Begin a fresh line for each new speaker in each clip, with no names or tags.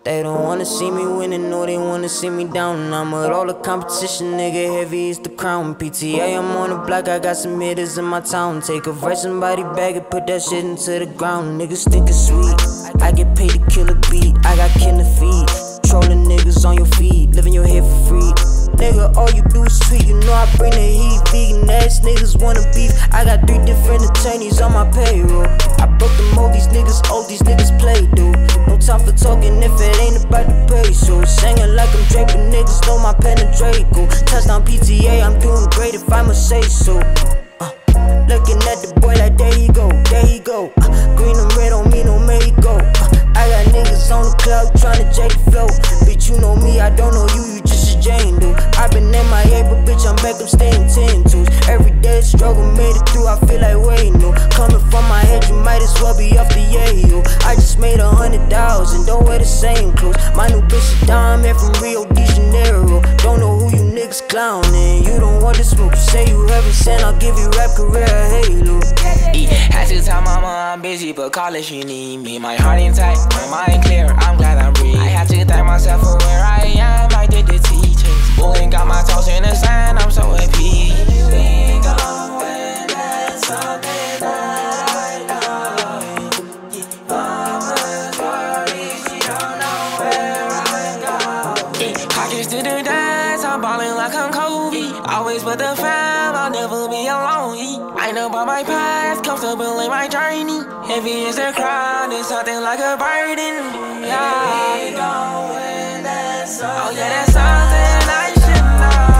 They don't wanna see me winning, no, they wanna see me down. And I'm with all the competition, nigga, heavy is the crown. PTA, I'm on the block, I got some hitters in my town. Take a verse, somebody bag it, put that shit into the ground. Niggas think it's sweet, I get paid to kill a beat. I got killer feet, trolling niggas on your feet, living your head for free. Nigga, all you do is tweet, you know I bring the heat. Vegan ass niggas wanna beef. I got 3 different attorneys on my payroll. I broke the mold, these niggas old, these niggas play, dude. No time for talking if it ain't about the pay. So singing like I'm Drake, but niggas know my penetrate. Go touchdown PTA, I'm doing great if I must say so. Looking at the boy like there he go, there he go. Green and red on me, no make go. I got niggas on the cloud tryna jack the flow. Bitch, you know me, I don't know you, you just a Jane, dude. I been MIA, but bitch, I'm back, I'm staying 10 toes. Every day struggle, made it through, I feel like waiting, no. Coming from my head, you might as well be off the yayo. I just made 100,000, don't wear the same clothes. My new bitch is dime, from Rio de Janeiro. Don't know who you niggas clowning, you don't want the smoke. You say you heaven sent, I'll give you rap career a halo.
Had to tell mama I'm busy, but call if she need me. My heart ain't tight, my mind clear, I'm glad I'm breathing. I had to thank myself for where I am, I did the teachings. Bullying got my toes in the sand, I'm so happy. We go and that's something that I know. Mama's worried, she don't know where I go. Pockets to the dance, I'm ballin' like I'm Kobe. Always with the fam, I'll never be alone. I know about my past, comfortable in my journey. Heavy is the crown, it's something like a burden. Yeah. We going, that's something. Oh yeah, that's something I should know.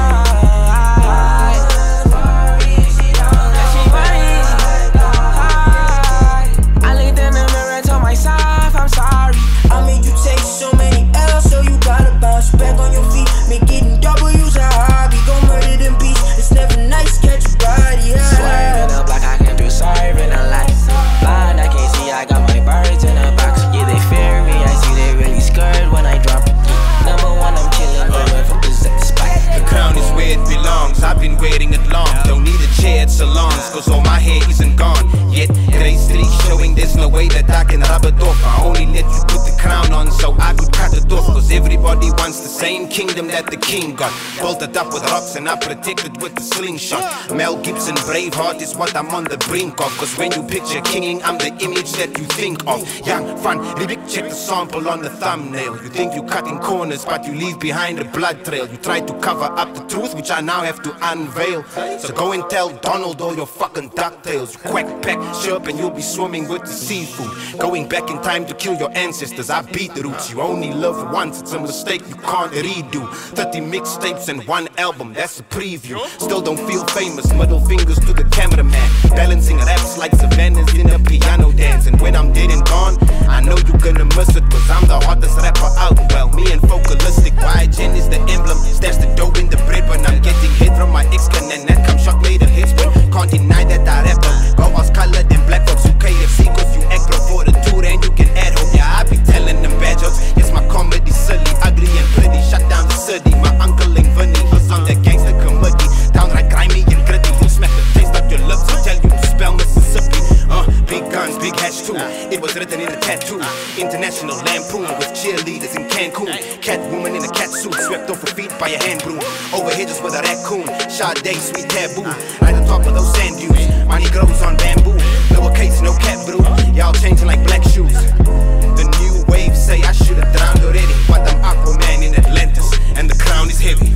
I looked in the mirror, told myself I'm sorry.
I made you take so many L's, so you gotta bounce back on your feet. Make getting W's a hobby, gon' murder them beats. It's never nice, catch your body high.
Swerving the block, I can do serving a lot. Blind, I can't see, I got my birds in a box. Yeah, they fear me, I see they really scared when I drop. Number one, I'm chillin', whoever is at the spot.
The crown is where it belongs, I've been wearing it long. Don't need a chair at salons, cause all my hair isn't gone yet. Grey streak showing there's no way that I can rub it off. I only let you put the crown on so I could cut it off. Cause everybody wants the same kingdom that the king got. Built it up with rocks and I protect it with the slingshot. Mel Gibson, Braveheart is what I'm on the brink of. Cause when you picture kinging, I'm the image that you think of. Young, fun, lyric, check the sample on the thumbnail. You think you cutting corners but you leave behind a blood trail. You try to cover up the truth which I now have to unveil. So go and tell Donald all your fucking ducktails. You quack, pack, chirp and you'll be swimming with the seafood. Going back in time to kill your ancestors, I beat the roots. You only live once, it's a mistake you can't redo. 30 mixtapes and 1 album, that's a preview. Still don't feel famous, middle fingers to the cameraman. Balancing raps like Savannah's in a piano dance. And when I'm dead and gone, I know you're gonna miss it, cause I'm the hottest rapper out. Well, me and Focalistic, YGen is the emblem. Stash the dough in the bread when I'm getting hit from my ex-con. And that come shot made a hits when can't deny that I rap them. Go as colored and black folks, you KFC cause you act bro for the tour and you can add hope. Yeah, I be telling them bad jokes. Yes, my comedy silly, ugly and pretty. Shut down the city, my uncle ain't funny. He's on that gangster comedy. Downright grimy and gritty. He'll smack the taste up your lips and tell you to spell Mississippi. Big guns, big hash too. It was written in a tattoo. International lampoon with cheerleaders in Cancun. Catwoman in a cat suit, swept off her feet by a hand broom. Over hedges with a raccoon. Sade, sweet taboo. Right on top of those sand dunes. Money grows on bamboo. Lowercase, no cat brew. Y'all changing like black shoes. The new wave say I should've drowned already, but I'm Aquaman in Atlantis, and the crown is heavy.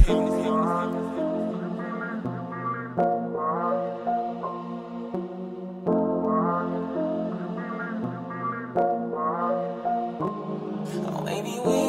Oh, baby, we